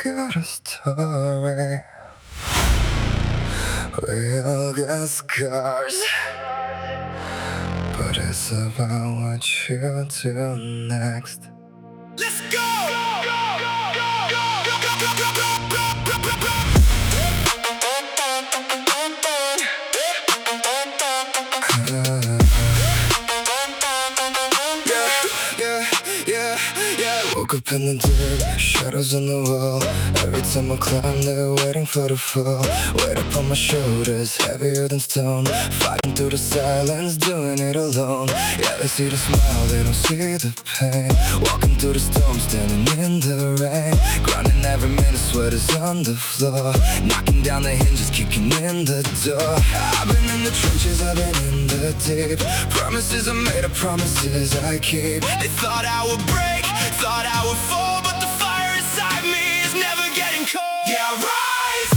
got a story. We all got scars, but it's about what you do next. Let's go! Woke up in the dirt, shadows on the wall. Every time I climb, they're waiting for the fall. Weight up on my shoulders, heavier than stone. Fighting through the silence, doing it alone. Yeah, they see the smile, they don't see the pain. Walking through the storm, standing in the rain. Grinding every minute, sweaters on the floor. Knocking down the hinges, kicking in the door. I've been in the trenches, I've been in the deep. Promises I made, promises I keep. They thought I would break, thought I would fall, but the fire inside me is never getting cold. Yeah, rise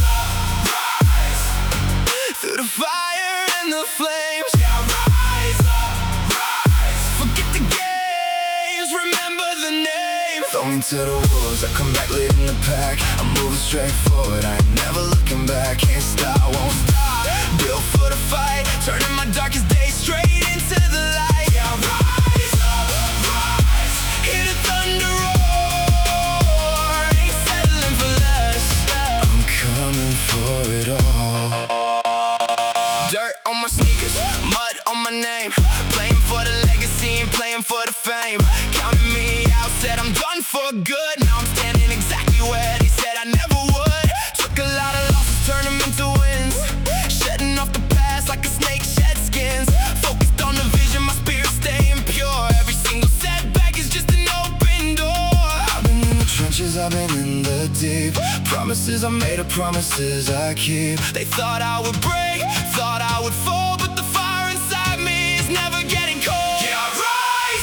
through the fire and the flames. Yeah, rise forget the games, remember the name. Going to the wolves, I come back leading the pack. I'm moving straight forward, I ain't never looking back. Can't stop, won't stop, built for the fight. Turning my darkest days straight into the light. Yeah, rise hear the thunder roar, ain't settling for less. I'm coming for it all. Dirt on my sneakers, mud on my name. Playing for the legacy and playing for the fame. Counting me out, said I'm done for good. Now I'm standing exactly where they said I never would. Took a lot of losses, turned them into wins. Shedding off the past like a snake shed skins. Focused on the vision, my spirit staying pure. Every single setback is just an open door. I've been in the trenches, I've been in the deep. Promises I made, promises I keep. They thought I would break, thought I would fall, but the fire inside me is never getting cold. Yeah, rise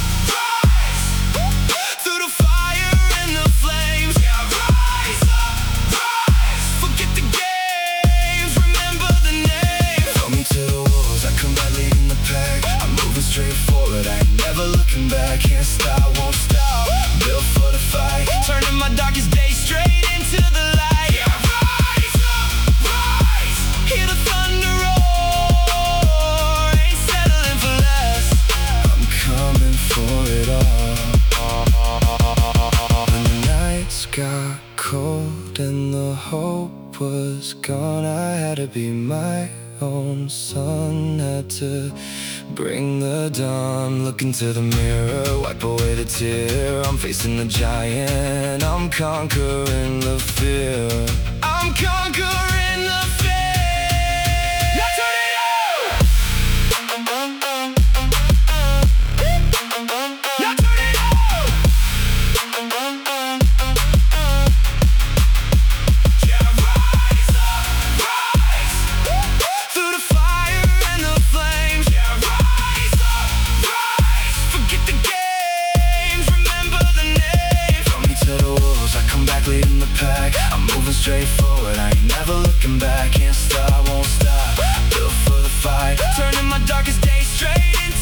through the fire and the flames. Yeah, rise forget the games, remember the name. Throw me to the wolves, I come back leading the pack. I'm moving straight forward, I ain't never looking back. Can't stop, won't stop, built for the fight. Turning my darkest days straight into the light. Yeah, rise hear the thunder roar, ain't settling for less. I'm coming for it all. When the nights got cold and the hope was gone, I had to be my own sun. Had to bring the dawn. Look into the mirror, wipe away the tear. I'm facing the giant, I'm conquering the fear. I'm conquering the fear. Now turn it up. Now turn it up. Yeah, rise through the fire and the flames. Yeah, rise forget the games, remember the name. Throw me to the wolves, I come back leading the pack. I'm moving straight forward, I ain't never looking back. Can't stop, won't stop, built for the fight. Turning my darkest days straight into